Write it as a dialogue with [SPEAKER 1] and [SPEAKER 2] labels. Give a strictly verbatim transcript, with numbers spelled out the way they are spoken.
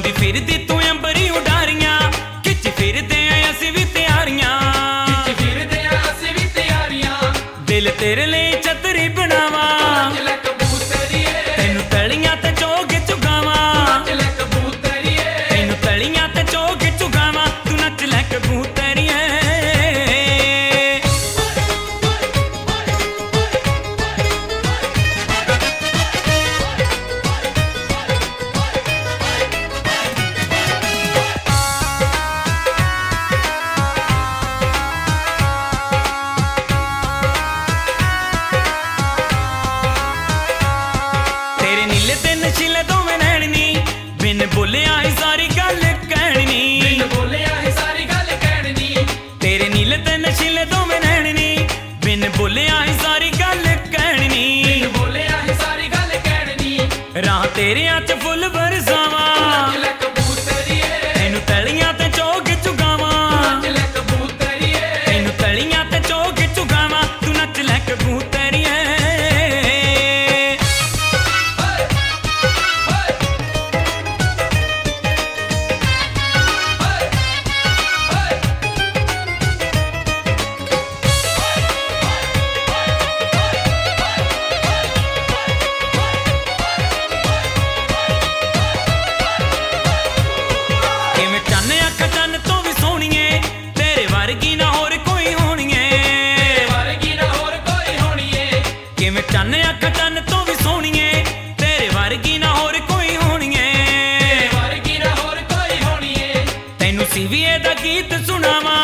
[SPEAKER 1] ਲਾਉਂਦੀ ਫਿਰਦੀ ਤੂੰ ਅੰਬਰੀ ਉਡਾਰੀਆਂ ਖਿੱਚ ਫਿਰਦੇ ਆਂ ਅਸੀਂ ਵੀ ਤਿਆਰੀਆਂ
[SPEAKER 2] ਖਿੱਚ ਫਿਰਦੇ ਆਂ ਅਸੀਂ ਵੀ ਤਿਆਰੀਆਂ
[SPEAKER 1] ਦਿਲ ਤੇਰੇ ਲਈ ਛਤਰੀ ਬਣਾਵਾਂ
[SPEAKER 2] ਨੱਚ ਲੈ ਕਬੂਤਰੀਏ
[SPEAKER 1] ਤੈਨੂੰ ਤਲੀਆਂ ਤੇ ਚੋਗ ਚੁਗਾਵਾਂ
[SPEAKER 2] ਨੱਚ ਲੈ ਕਬੂਤਰੀਏ
[SPEAKER 1] ਤੈਨੂੰ ਤਲੀਆਂ ਤੇ ਚੋਗ ਚੁਗਾਵਾਂ ਤੂੰ ਨੱਚ ਲੈ ਕਬੂਤਰੀਏ ਨਸ਼ੀਲੇ ਦੋਵੇਂ ਨੈਣਨੀ ਬਿਨ ਬੋਲਿਆ ਹੀ ਸਾਰੀ ਗੱਲ ਕਹਿਣੀ
[SPEAKER 2] ਬਿਨ ਬੋਲਿਆ ਹੀ ਸਾਰੀ ਗੱਲ ਕਹਿਣੀ
[SPEAKER 1] ਤੇਰੇ ਨੀਲੇ ਤੇ ਨਸ਼ੀਲੇ ਦੋਵੇਂ ਨੈਣਨੀ ਬਿਨ ਬੋਲਿਆ ਹੀ ਸਾਰੀ ਗੱਲ ਕਹਿਣੀ
[SPEAKER 2] ਬਿਨ ਬੋਲਿਆ ਹੀ ਸਾਰੀ ਗੱਲ ਕਹਿਣੀ
[SPEAKER 1] ਰਾਹ ਤੇਰਿਆਂ ਚ ਫੁੱਲ ਬਰਸਾਵਾਂ
[SPEAKER 2] ਨੱਚ ਲੈ ਕਬੂਤਰੀਏ
[SPEAKER 1] ਤੈਨੂੰ ਤਲੀਆਂ ਤੇ ਚੋਗ ਚੁਗਾਵਾਂ
[SPEAKER 2] ਨੱਚ ਲੈ ਕਬੂਤਰੀਏ
[SPEAKER 1] ਤੈਨੂੰ ਤਲੀਆਂ ਤੇ ਚੋਗ ਚੁਗਾਵਾਂ ਤੂੰ ਨੱਚ ਲੈ ਕਬੂਤਰੀਏ ਚੰਨ ਤੋਂ ਵੀ ਸੋਹਣੀਏ ਤੇਰੇ ਵਰਗੀ ਨਾ ਹੋਰ ਕੋਈ ਹੋਣੀਏ
[SPEAKER 2] ਤੇਰੇ ਵਰਗੀ ਨਾ ਹੋਰ ਕੋਈ ਹੋਣੀਏ
[SPEAKER 1] ਕਿਵੇਂ ਚੰਨ ਅੱਖ ਚੰਨ ਤੋਂ ਵੀ ਸੋਹਣੀਏ ਤੇਰੇ ਵਰਗੀ ਨਾ ਹੋਰ ਕੋਈ ਹੋਣੀਏ
[SPEAKER 2] ਤੇਰੇ ਵਰਗੀ ਨਾ ਹੋਰ ਕੋਈ ਹੋਣੀਏ
[SPEAKER 1] ਤੈਨੂੰ ਸੀਵੀਏ ਦਾ ਗੀਤ ਸੁਣਾਵਾਂ